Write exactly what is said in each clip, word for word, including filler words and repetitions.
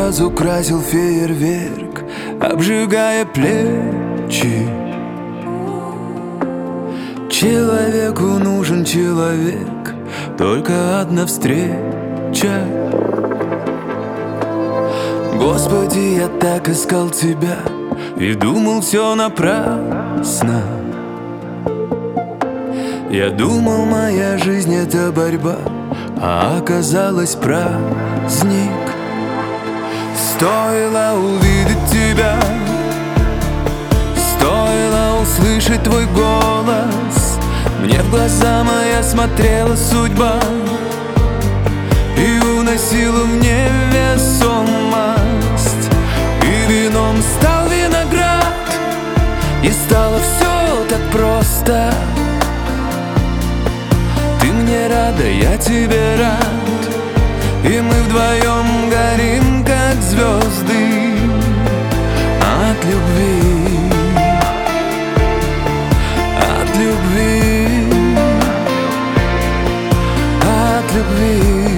разукрасил фейерверк, обжигая плечи. Человеку нужен человек, только одна встреча. Господи, я так искал Тебя и думал, все напрасно. Я думал, моя жизнь — это борьба, а оказалось праздник. Стоило увидеть Тебя, стоило услышать Твой голос, мне в глаза моя смотрела судьба и уносила в невесомость. И вином стал виноград, и стало все так просто. Ты мне рада, я тебе рад, и мы вдвоем горим, как звезды от любви, от любви, от любви.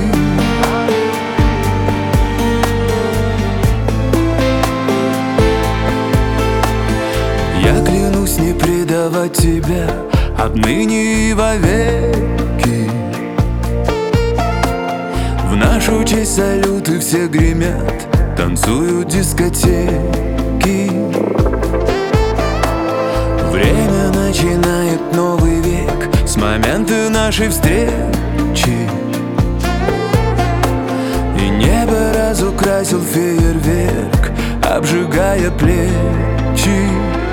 Я клянусь не предавать Тебя отныне и вовеки. В нашу честь салюты все гремят, танцуют дискотеки. Время начинает новый век с момента нашей встречи, и небо разукрасил фейерверк, обжигая плечи.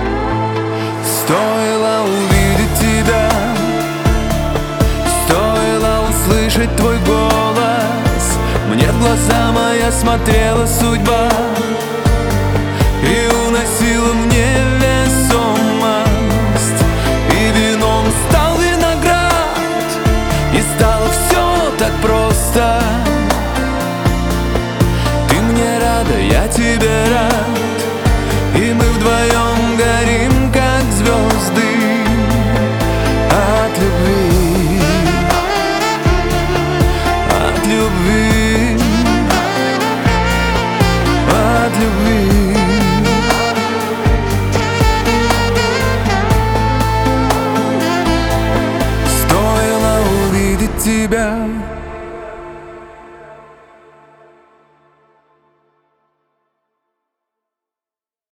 Стоило увидеть Тебя, стоило услышать Твой голос, мне в глаза моя смотрела судьба и уносила в невесомость. И вином стал виноград, и стало все так просто. Ты мне рада, я тебе рад,